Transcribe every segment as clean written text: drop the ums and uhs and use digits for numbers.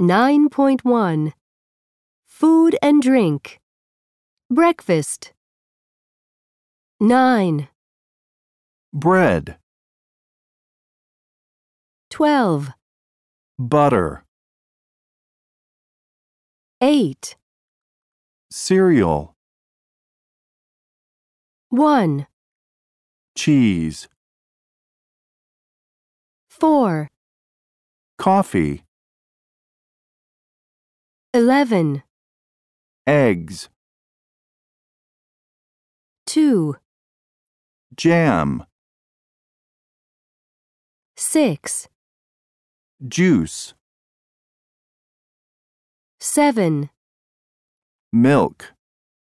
9.1 Food and drink. Breakfast. 9, bread, 12, butter, 8, cereal, 1, cheese, 4, coffee, 11, eggs, 2, jam, 6, juice, 7, milk,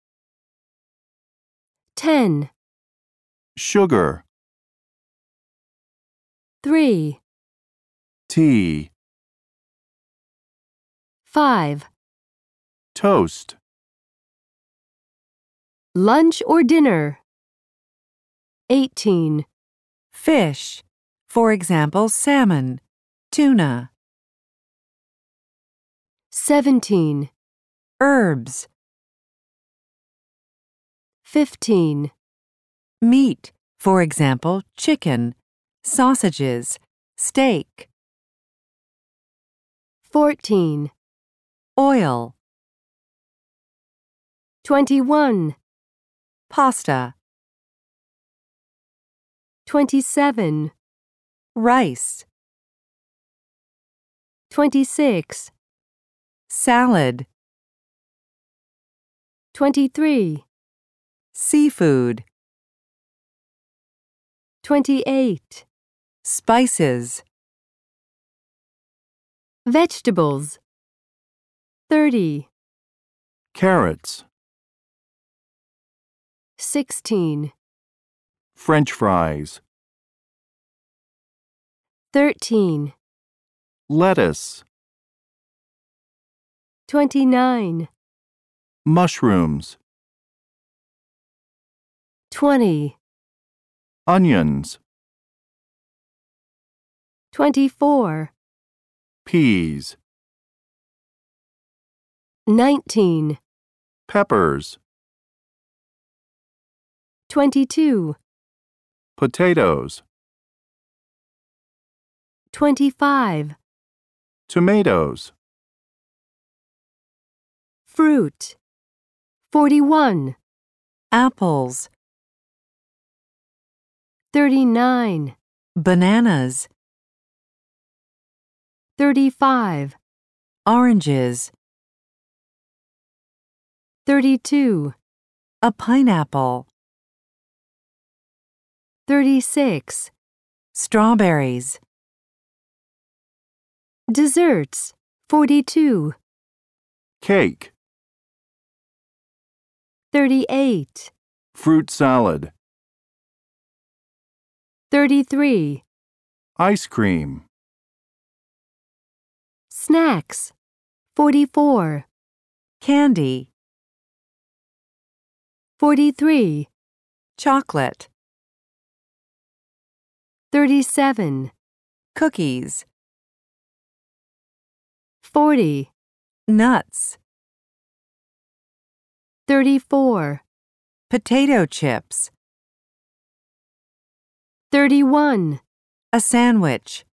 10, sugar, 3, tea, 5. toast, Lunch or dinner. 18, Fish, for example, salmon, tuna. 17, Herbs, 15, meat, for example, chicken, sausages, steak. 14, Oil, 21, pasta, 27, rice, 26, salad, 23, seafood, 28, spices, vegetables. 30, carrots, 16, French fries, 13, lettuce, 29, mushrooms, 20, onions, 24, peas, 19, peppers, 22, potatoes, 25, tomatoes, fruit. 41, apples, 39, bananas, 35, oranges, 32, a pineapple, 36, strawberries, desserts. 42, cake, 38, fruit salad, 33, ice cream, snacks. 44, candy, 43, chocolate, 37, cookies, 40, nuts, 34, potato chips, 31, a sandwich.